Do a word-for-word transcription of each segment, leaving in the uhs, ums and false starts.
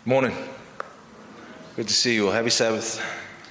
Morning. Good to see you all. Happy Sabbath.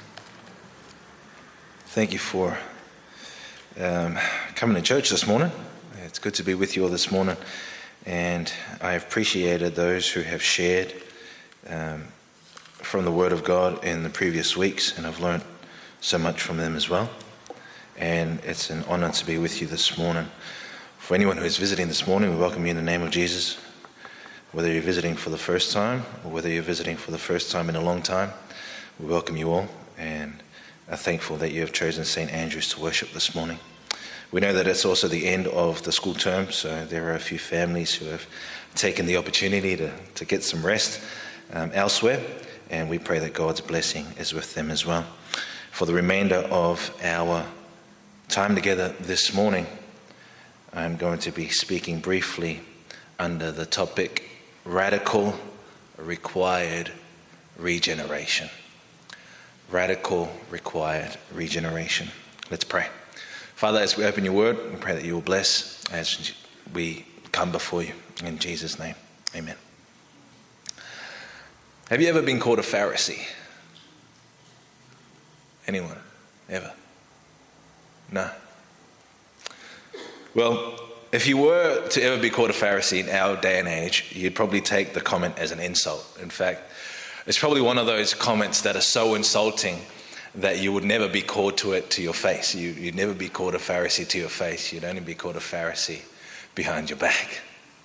Thank you for um, coming to church this morning. It's good to be with you all this morning. And I have appreciated those who have shared um, from the Word of God in the previous weeks. And I've learned so much from them as well. And it's an honor to be with you this morning. For anyone who is visiting this morning, we welcome you in the name of Jesus. Whether you're visiting for the first time or whether you're visiting for the first time in a long time, we welcome you all and are thankful that you have chosen Saint Andrews to worship this morning. We know that it's also the end of the school term, so there are a few families who have taken the opportunity to, to get some rest um, elsewhere, and we pray that God's blessing is with them as well. For the remainder of our time together this morning, I'm going to be speaking briefly under the topic Radical Required Regeneration. Radical Required Regeneration. Let's pray. Father, as we open your word, we pray that you will bless as we come before you. In Jesus' name, amen. Have you ever been called a Pharisee? Anyone? Ever? No? Well, if you were to ever be called a Pharisee in our day and age, you'd probably take the comment as an insult. In fact, it's probably one of those comments that are so insulting that you would never be called to it to your face. You, you'd never be called a Pharisee to your face. You'd only be called a Pharisee behind your back.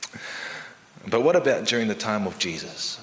But what about during the time of Jesus?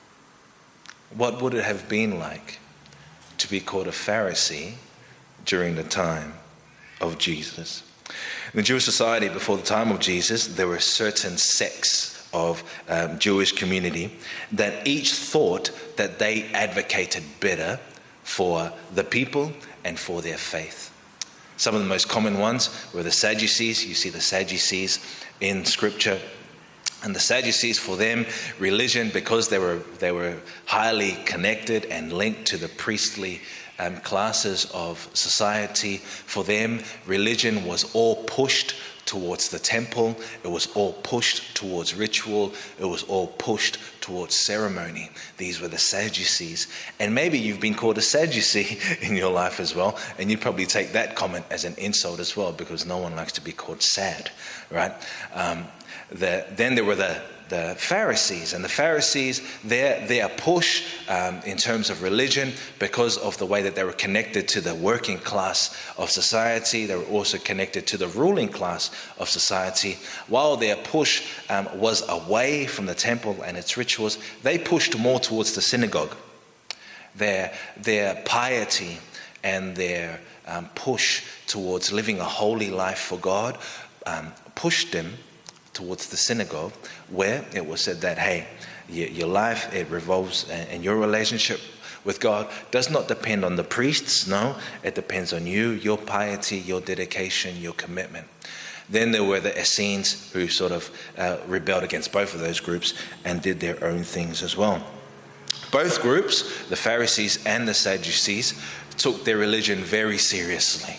What would it have been like to be called a Pharisee during the time of Jesus? In the Jewish society before the time of Jesus, there were certain sects of um, Jewish community that each thought that they advocated better for the people and for their faith. Some of the most common ones were the Sadducees. You see the Sadducees in Scripture. And the Sadducees, for them, religion, because they were they were highly connected and linked to the priestly Um, classes of society, for them, religion was all pushed towards the temple. It was all pushed towards ritual. It was all pushed towards ceremony. These were the Sadducees. And maybe you've been called a Sadducee in your life as well, and you probably take that comment as an insult as well, because no one likes to be called sad, right? Um, the, then there were the The Pharisees, and the Pharisees, their their push um, in terms of religion, because of the way that they were connected to the working class of society, they were also connected to the ruling class of society. While their push um, was away from the temple and its rituals, they pushed more towards the synagogue. Their their piety and their um, push towards living a holy life for God um, pushed them towards the synagogue, where it was said that, hey, your life, it revolves, and your relationship with God does not depend on the priests. No, it depends on you, your piety, your dedication, your commitment. Then there were the Essenes, who sort of uh, rebelled against both of those groups and did their own things as well. Both groups, the Pharisees and the Sadducees, took their religion very seriously.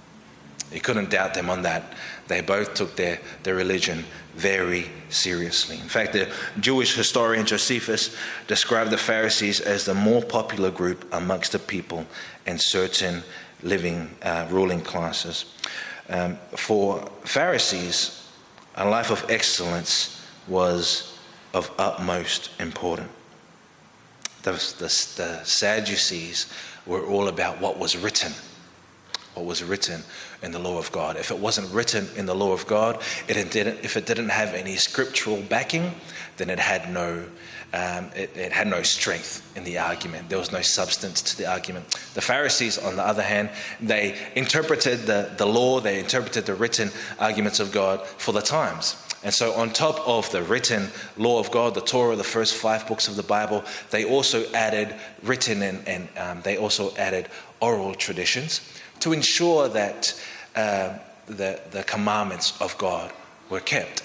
You couldn't doubt them on that. They both took their, their religion very seriously. In fact, the Jewish historian Josephus described the Pharisees as the more popular group amongst the people and certain living uh, ruling classes. Um, for Pharisees, a life of excellence was of utmost importance. The, the, the Sadducees were all about what was written. What was written in the law of God. If it wasn't written in the law of God, it didn't. If it didn't have any scriptural backing, then it had no, um, it, it had no strength in the argument. There was no substance to the argument. The Pharisees, on the other hand, they interpreted the, the law. They interpreted the written arguments of God for the times. And so on top of the written law of God, the Torah, the first five books of the Bible, they also added written and, and um, they also added oral traditions to ensure that uh, the, the commandments of God were kept.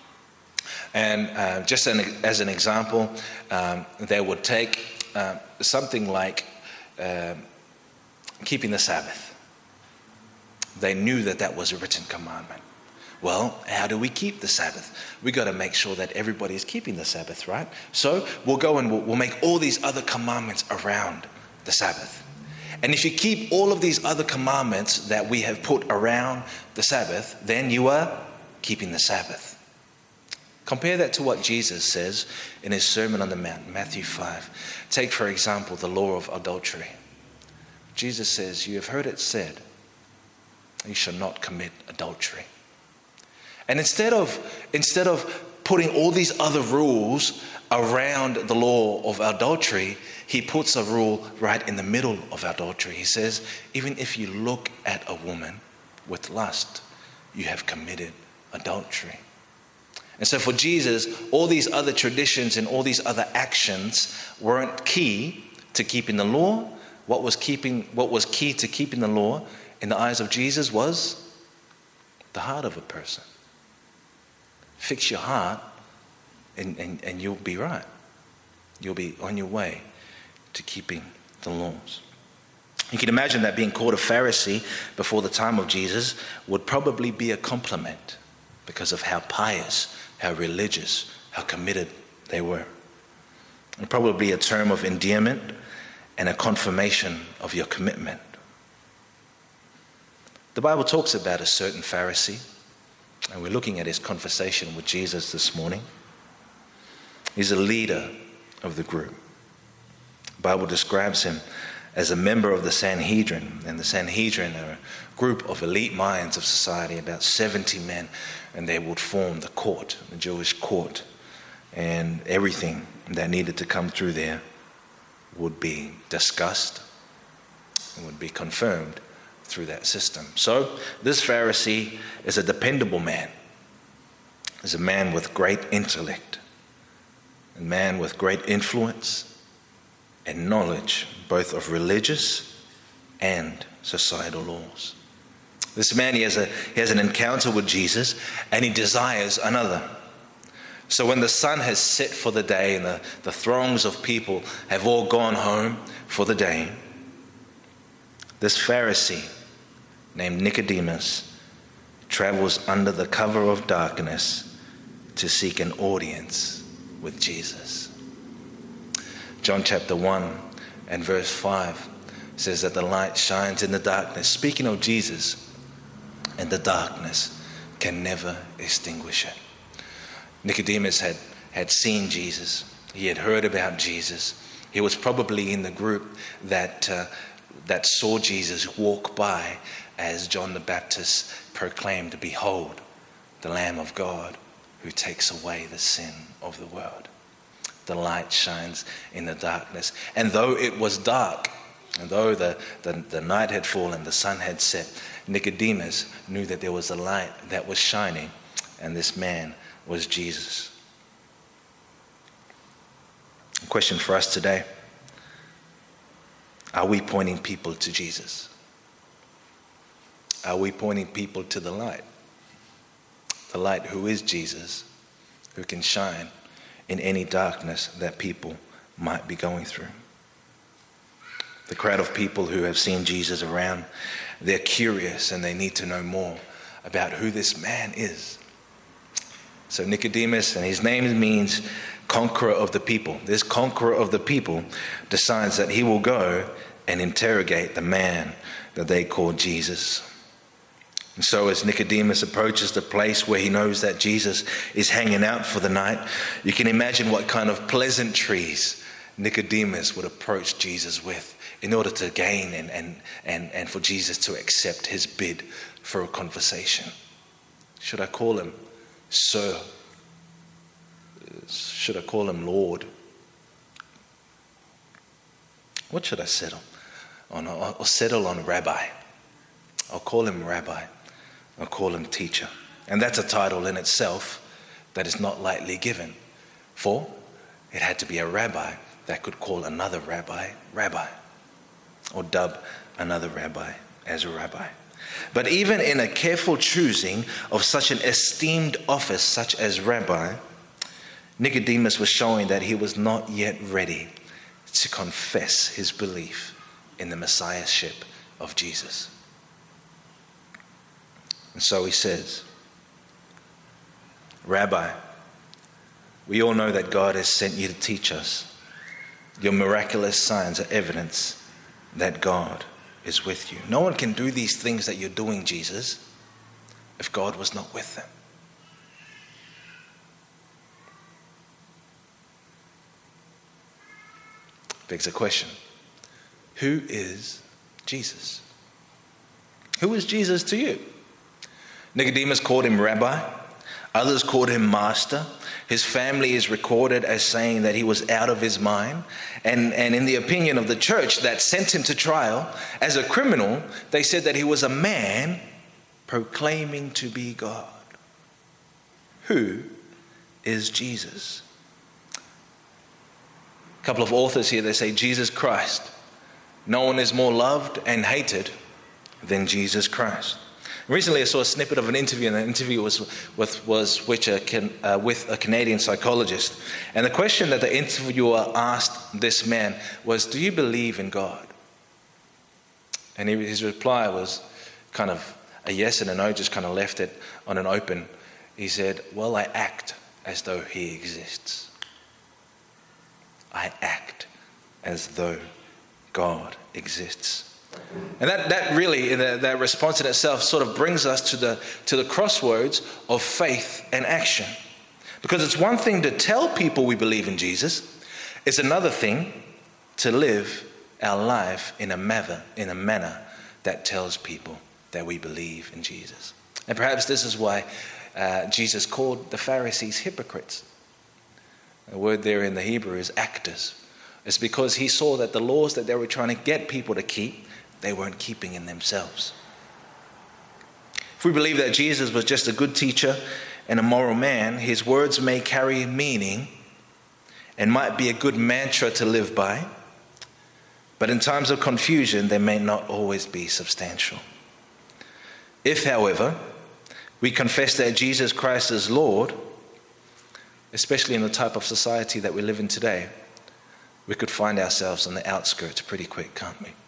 And uh, just an, as an example, um, they would take uh, something like uh, keeping the Sabbath. They knew that that was a written commandment. Well, how do we keep the Sabbath? We got to make sure that everybody is keeping the Sabbath, right? So we'll go and we'll, we'll make all these other commandments around the Sabbath. And if you keep all of these other commandments that we have put around the Sabbath, then you are keeping the Sabbath. Compare that to what Jesus says in his Sermon on the Mount, Matthew five. Take, for example, the law of adultery. Jesus says, you have heard it said, you shall not commit adultery. And instead of, instead of putting all these other rules around the law of adultery, he puts a rule right in the middle of adultery. He says, even if you look at a woman with lust, you have committed adultery. And so for Jesus, all these other traditions and all these other actions weren't key to keeping the law. What was keeping, what was key to keeping the law in the eyes of Jesus was the heart of a person. Fix your heart and, and, and you'll be right. You'll be on your way to keeping the laws. You can imagine that being called a Pharisee before the time of Jesus would probably be a compliment because of how pious, how religious, how committed they were. And probably a term of endearment and a confirmation of your commitment. The Bible talks about a certain Pharisee, and we're looking at his conversation with Jesus this morning. He's a leader of the group. The Bible describes him as a member of the Sanhedrin, and the Sanhedrin are a group of elite minds of society, about seventy men, and they would form the court, the Jewish court, and everything that needed to come through there would be discussed and would be confirmed through that system. So this Pharisee is a dependable man, is a man with great intellect, a man with great influence and knowledge, both of religious and societal laws. This man, he has a he has an encounter with Jesus, and he desires another. So when the sun has set for the day and the, the throngs of people have all gone home for the day, this Pharisee named Nicodemus travels under the cover of darkness to seek an audience with Jesus. John chapter one and verse five says that the light shines in the darkness. Speaking of Jesus, and the darkness can never extinguish it. Nicodemus had, had seen Jesus. He had heard about Jesus. He was probably in the group that, uh, that saw Jesus walk by as John the Baptist proclaimed, "Behold, the Lamb of God who takes away the sin of the world." The light shines in the darkness. And though it was dark, and though the, the, the night had fallen, the sun had set, Nicodemus knew that there was a light that was shining, and this man was Jesus. A question for us today: are we pointing people to Jesus? Are we pointing people to the light? The light who is Jesus, who can shine in any darkness that people might be going through. The crowd of people who have seen Jesus around, they're curious and they need to know more about who this man is. So Nicodemus, and his name means conqueror of the people. This conqueror of the people decides that he will go and interrogate the man that they call Jesus. And so as Nicodemus approaches the place where he knows that Jesus is hanging out for the night, you can imagine what kind of pleasantries Nicodemus would approach Jesus with in order to gain and, and, and, and for Jesus to accept his bid for a conversation. Should I call him Sir? Should I call him Lord? What should I settle on? I'll settle on Rabbi. I'll call him Rabbi. I'll call him Teacher. And that's a title in itself that is not lightly given. For it had to be a rabbi that could call another rabbi, Rabbi, or dub another rabbi as a rabbi. But even in a careful choosing of such an esteemed office such as Rabbi, Nicodemus was showing that he was not yet ready to confess his belief in the messiahship of Jesus. And so he says, Rabbi, we all know that God has sent you to teach us. Your miraculous signs are evidence that God is with you. No one can do these things that you're doing, Jesus, if God was not with them. Begs a question. Who is Jesus? Who is Jesus to you? Nicodemus called him Rabbi. Others called him Master. His family is recorded as saying that he was out of his mind. And, and in the opinion of the church that sent him to trial as a criminal, they said that he was a man proclaiming to be God. Who is Jesus? A couple of authors here, they say Jesus Christ. No one is more loved and hated than Jesus Christ. Recently, I saw a snippet of an interview, and the interview was with was which a can, uh, with a Canadian psychologist. And the question that the interviewer asked this man was, "Do you believe in God?" And he, his reply was kind of a yes and a no, just kind of left it on an open. He said, "Well, I act as though He exists. I act as though God exists." And that, that really, that, that response in itself sort of brings us to the, to the crossroads of faith and action. Because it's one thing to tell people we believe in Jesus. It's another thing to live our life in a manner, in a manner that tells people that we believe in Jesus. And perhaps this is why uh, Jesus called the Pharisees hypocrites. The word there in the Hebrew is actors. It's because he saw that the laws that they were trying to get people to keep, they weren't keeping in themselves. If we believe that Jesus was just a good teacher and a moral man, his words may carry meaning and might be a good mantra to live by, but in times of confusion, they may not always be substantial. If, however, we confess that Jesus Christ is Lord, especially in the type of society that we live in today, we could find ourselves on the outskirts pretty quick, can't we?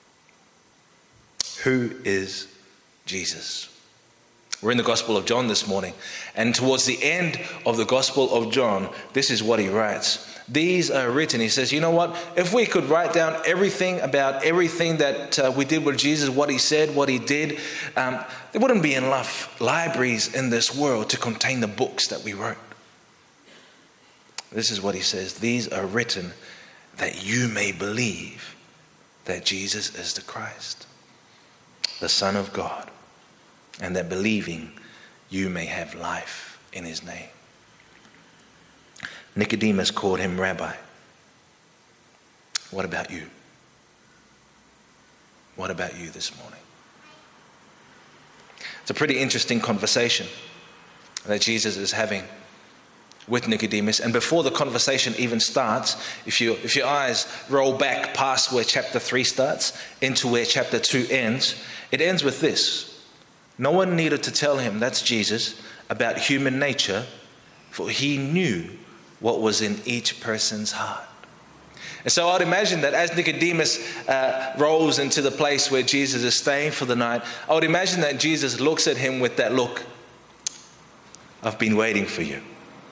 Who is Jesus? We're in the Gospel of John this morning, and towards the end of the Gospel of John, this is what he writes. These are written, he says, you know what? If we could write down everything about everything that uh, we did with Jesus, what he said, what he did, um, there wouldn't be enough libraries in this world to contain the books that we wrote. This is what he says. These are written that you may believe that Jesus is the Christ, the Son of God, and that believing you may have life in his name. Nicodemus called him Rabbi. What about you? What about you this morning? It's a pretty interesting conversation that Jesus is having with Nicodemus. And before the conversation even starts, if you if your eyes roll back past where chapter three starts into where chapter two ends, it ends with this. No one needed to tell him, that's Jesus, about human nature, for he knew what was in each person's heart. And so I'd imagine that as Nicodemus uh, rolls into the place where Jesus is staying for the night, I would imagine that Jesus looks at him with that look. I've been waiting for you.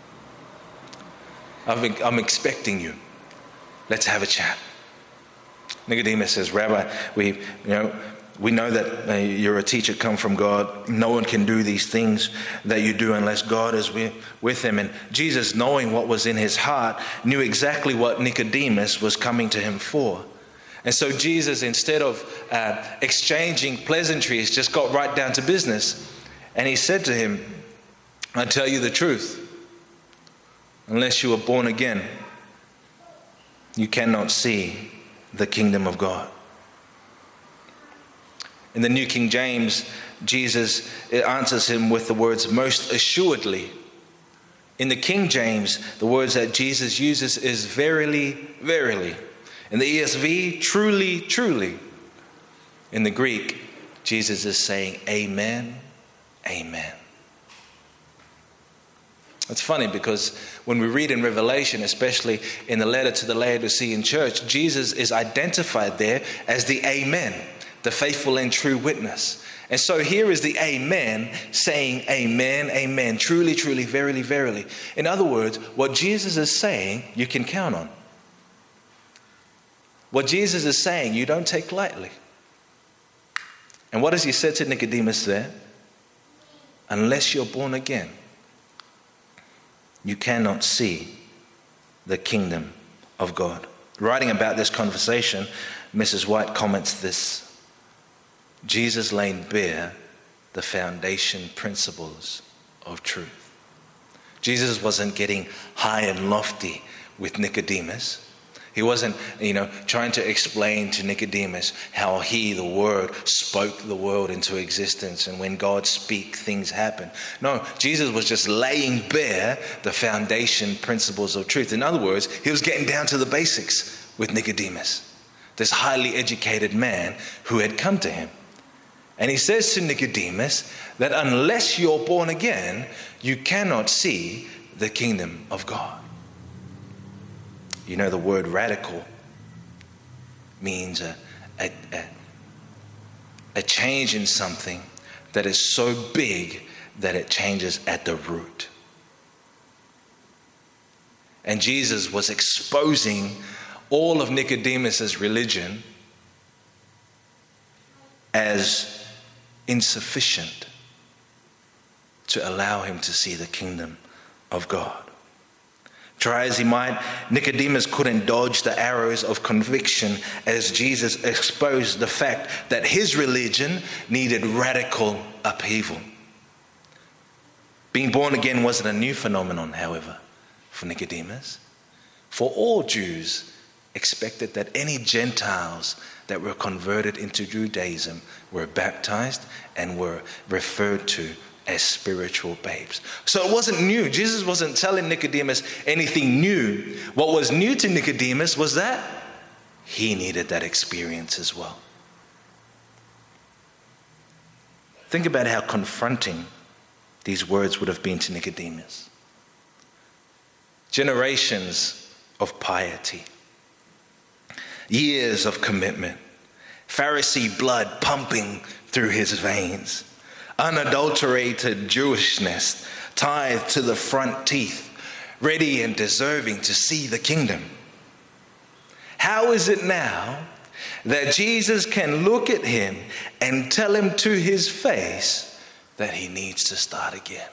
I've been, I'm expecting you. Let's have a chat. Nicodemus says, Rabbi, we, you know, we know that uh, you're a teacher come from God. No one can do these things that you do unless God is with, with him. And Jesus, knowing what was in his heart, knew exactly what Nicodemus was coming to him for. And so Jesus, instead of uh, exchanging pleasantries, just got right down to business. And he said to him, I tell you the truth. Unless you are born again, you cannot see the kingdom of God. In the New King James, Jesus answers him with the words, most assuredly. In the King James, the words that Jesus uses is verily, verily. In the E S V, truly, truly. In the Greek, Jesus is saying, amen, amen. It's funny because when we read in Revelation, especially in the letter to the Laodicean church, Jesus is identified there as the Amen, the faithful and true witness. And so here is the amen saying amen, amen, truly, truly, verily, verily. In other words, what Jesus is saying, you can count on. What Jesus is saying, you don't take lightly. And what has he said to Nicodemus there? Unless you're born again, you cannot see the kingdom of God. Writing about this conversation, Missus White comments this: Jesus laid bare the foundation principles of truth. Jesus wasn't getting high and lofty with Nicodemus. He wasn't, you know, trying to explain to Nicodemus how he, the Word, spoke the world into existence, and when God speaks, things happen. No, Jesus was just laying bare the foundation principles of truth. In other words, he was getting down to the basics with Nicodemus, this highly educated man who had come to him. And he says to Nicodemus that unless you're born again, you cannot see the kingdom of God. You know, the word radical means a, a, a, a change in something that is so big that it changes at the root. And Jesus was exposing all of Nicodemus's religion as insufficient to allow him to see the kingdom of God. Try as he might, Nicodemus couldn't dodge the arrows of conviction as Jesus exposed the fact that his religion needed radical upheaval. Being born again wasn't a new phenomenon, however, for Nicodemus. For all Jews expected that any Gentiles that were converted into Judaism were baptized and were referred to as spiritual babes. So it wasn't new. Jesus wasn't telling Nicodemus anything new. What was new to Nicodemus was that he needed that experience as well. Think about how confronting these words would have been to Nicodemus. Generations of piety, years of commitment, Pharisee blood pumping through his veins, unadulterated Jewishness tithed to the front teeth, ready and deserving to see the kingdom. How is it now that Jesus can look at him and tell him to his face that he needs to start again?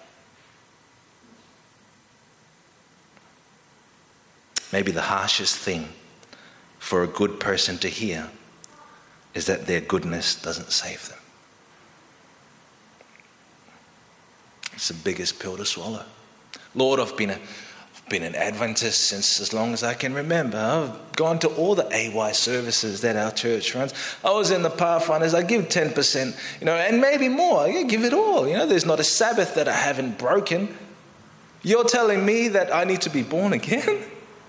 Maybe the harshest thing for a good person to hear is that their goodness doesn't save them. It's the biggest pill to swallow. Lord, I've been, a, I've been an Adventist since as long as I can remember. I've gone to all the A Y services that our church runs. I was in the Pathfinders. I give ten percent, you know, and maybe more. I give it all. You know, there's not a Sabbath that I haven't broken. You're telling me that I need to be born again?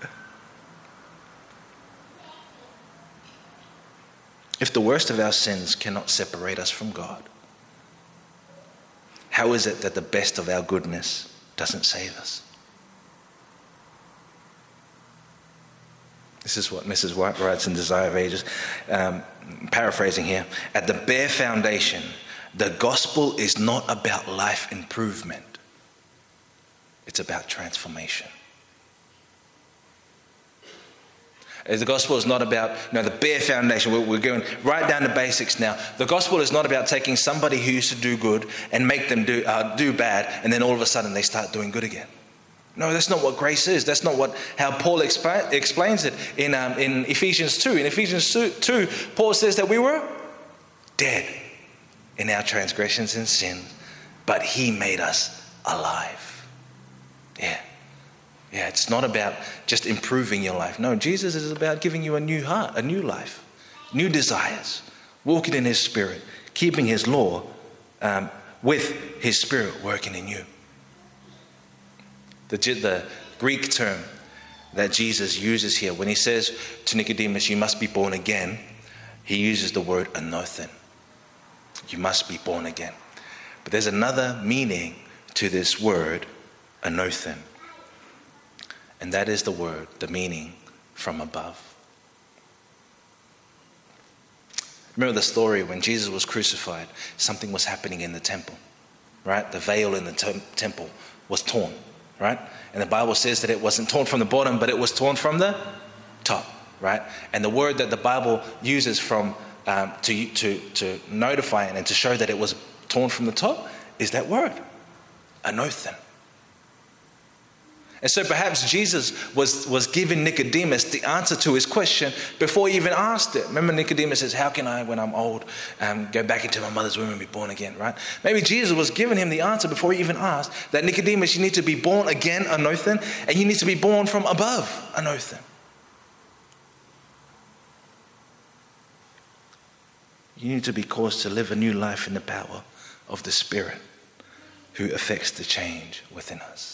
If the worst of our sins cannot separate us from God, how is it that the best of our goodness doesn't save us? This is what Missus White writes in Desire of Ages, um, paraphrasing here. At the bare foundation, the gospel is not about life improvement. It's about transformation. The gospel is not about, you know, the bare foundation. We're, we're going right down to basics now. The gospel is not about taking somebody who used to do good and make them do uh, do bad, and then all of a sudden they start doing good again. No, that's not what grace is. That's not what how Paul exp- explains it in um, in Ephesians two. In Ephesians two, Paul says that we were dead in our transgressions and sins, but he made us alive. Yeah. Yeah, it's not about just improving your life. No, Jesus is about giving you a new heart, a new life, new desires, walking in his spirit, keeping his law um, with his spirit working in you. The, the Greek term that Jesus uses here, when he says to Nicodemus, you must be born again, he uses the word anothen. You must be born again. But there's another meaning to this word, anothen. And that is the word, the meaning from above. Remember the story when Jesus was crucified, something was happening in the temple, right? The veil in the tem- temple was torn, right? And the Bible says that it wasn't torn from the bottom, but it was torn from the top, right? And the word that the Bible uses from um, to, to, to notify it and to show that it was torn from the top is that word, anothen. And so perhaps Jesus was, was giving Nicodemus the answer to his question before he even asked it. Remember Nicodemus says, how can I, when I'm old, um, go back into my mother's womb and be born again, right? Maybe Jesus was giving him the answer before he even asked that Nicodemus, you need to be born again, anothen, and you need to be born from above, anothen. You need to be caused to live a new life in the power of the Spirit who affects the change within us.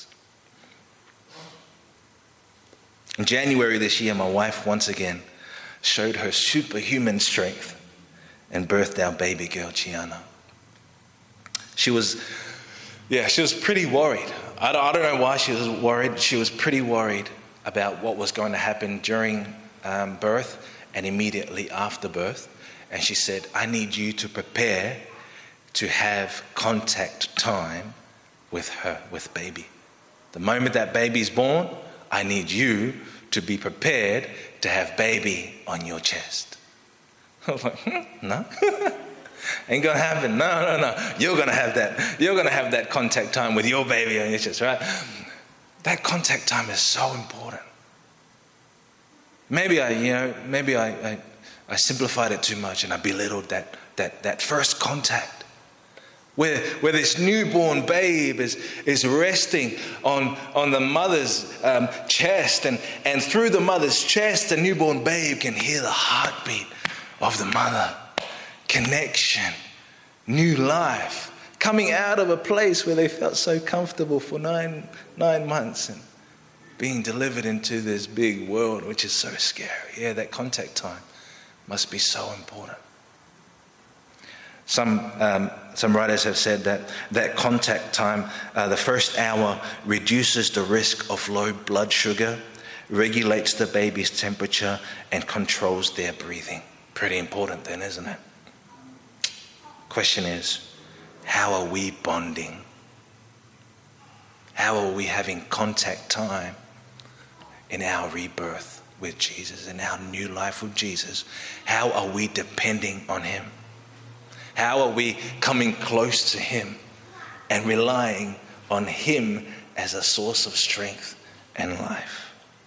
In January this year, my wife once again showed her superhuman strength and birthed our baby girl, Gianna. She was, yeah, she was pretty worried. I don't, I don't know why she was worried. She was pretty worried about what was going to happen during um, birth and immediately after birth. And she said, I need you to prepare to have contact time with her, with baby. The moment that baby's born, I need you to be prepared to have baby on your chest. I was like, hmm, no. Ain't gonna happen. No, no, no. You're gonna have that. You're gonna have that contact time with your baby on your chest, right? That contact time is so important. Maybe I, you know, maybe I, I, I simplified it too much and I belittled that that that first contact. Where, where this newborn babe is, is resting on, on the mother's um, chest. And, and through the mother's chest, the newborn babe can hear the heartbeat of the mother. Connection, new life, coming out of a place where they felt so comfortable for nine, nine months and being delivered into this big world, which is so scary. Yeah, that contact time must be so important. Some um, some writers have said that that contact time, uh, the first hour, reduces the risk of low blood sugar, regulates the baby's temperature, and controls their breathing. Pretty important then, isn't it? Question is, how are we bonding? How are we having contact time in our rebirth with Jesus, in our new life with Jesus? How are we depending on Him? How are we coming close to Him and relying on Him as a source of strength and life?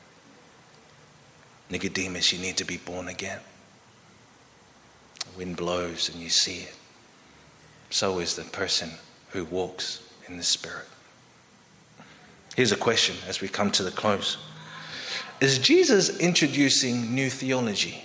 Nicodemus, you need to be born again. The wind blows and you see it. So is the person who walks in the Spirit. Here's a question as we come to the close. Is Jesus introducing new theology?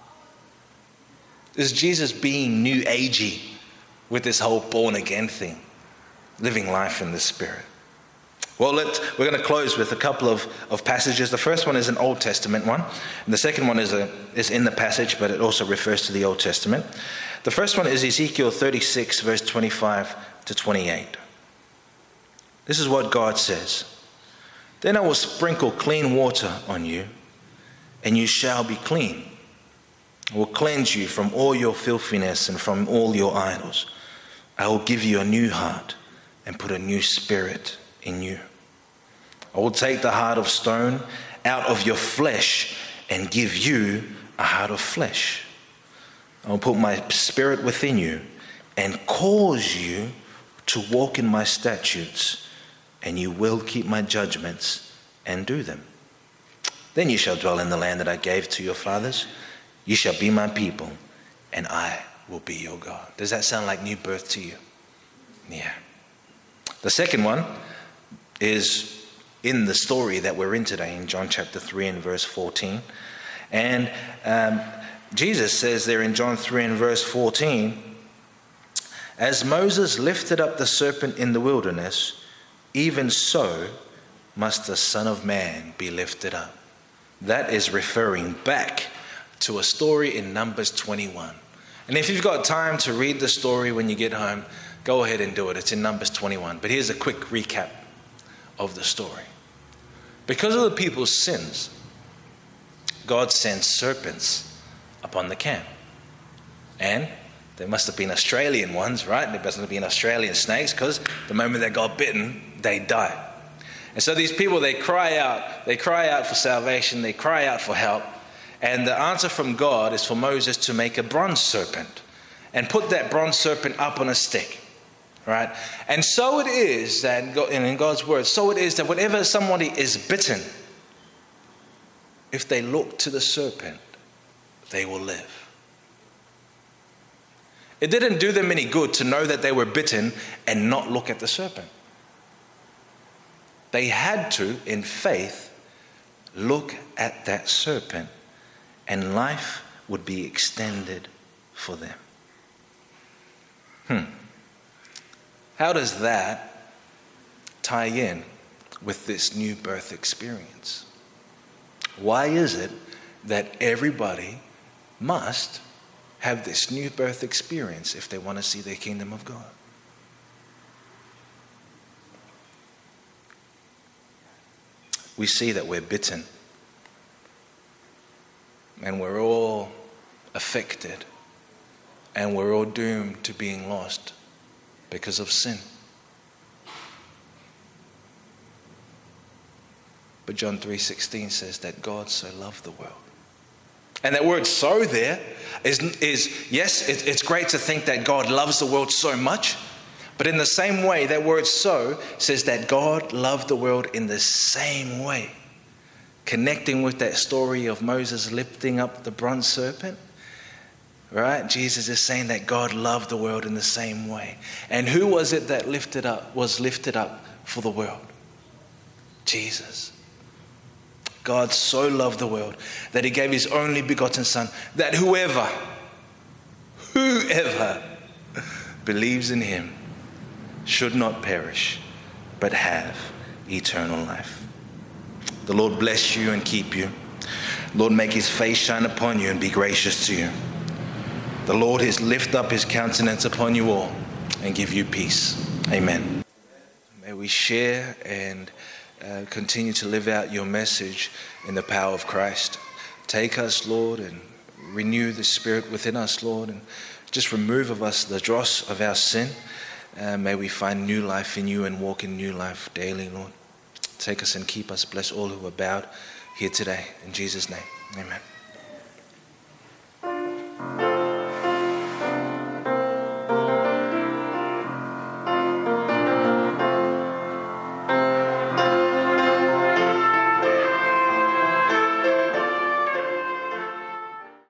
Is Jesus being new agey with this whole born again thing? Living life in the Spirit. Well, let, we're going to close with a couple of, of passages. The first one is an Old Testament one. And the second one is, a, is in the passage, but it also refers to the Old Testament. The first one is Ezekiel thirty-six, verse twenty-five to twenty-eight. This is what God says. Then I will sprinkle clean water on you, and you shall be clean. I will cleanse you from all your filthiness and from all your idols. I will give you a new heart and put a new spirit in you. I will take the heart of stone out of your flesh and give you a heart of flesh. I will put my spirit within you and cause you to walk in my statutes, and you will keep my judgments and do them. Then you shall dwell in the land that I gave to your fathers. You shall be my people, and I will be your God. Does that sound like new birth to you? Yeah. The second one is in the story that we're in today, in John chapter three and verse fourteen. And um, Jesus says there in John three and verse fourteen, as Moses lifted up the serpent in the wilderness, even so must the Son of Man be lifted up. That is referring back to a story in Numbers twenty-one. And if you've got time to read the story when you get home, go ahead and do it. It's in Numbers twenty-one. But here's a quick recap of the story. Because of the people's sins, God sent serpents upon the camp. And there must have been Australian ones, right? There must have been Australian snakes, because the moment they got bitten, they died. And so these people, they cry out, they cry out for salvation, they cry out for help. And the answer from God is for Moses to make a bronze serpent and put that bronze serpent up on a stick, right? And so it is that, in God's word, so it is that whenever somebody is bitten, if they look to the serpent, they will live. It didn't do them any good to know that they were bitten and not look at the serpent. They had to, in faith, look at that serpent, and life would be extended for them. Hmm. How does that tie in with this new birth experience? Why is it that everybody must have this new birth experience if they want to see the kingdom of God? We see that we're bitten, and we're all affected, and we're all doomed to being lost because of sin. But John three sixteen says that God so loved the world. And that word "so" there is, is yes, it, it's great to think that God loves the world so much. But in the same way, that word "so" says that God loved the world in the same way. Connecting with that story of Moses lifting up the bronze serpent, right? Jesus is saying that God loved the world in the same way. And who was it that lifted up, was lifted up for the world? Jesus. God so loved the world that he gave his only begotten Son, that whoever, whoever believes in him should not perish, but have eternal life. The Lord bless you and keep you. Lord, make his face shine upon you and be gracious to you. The Lord has lift up his countenance upon you all and give you peace. Amen. May we share and uh, continue to live out your message in the power of Christ. Take us, Lord, and renew the spirit within us, Lord, and just remove of us the dross of our sin. Uh, may we find new life in you and walk in new life daily, Lord. Take us and keep us. Bless all who are bowed here today. In Jesus' name, amen.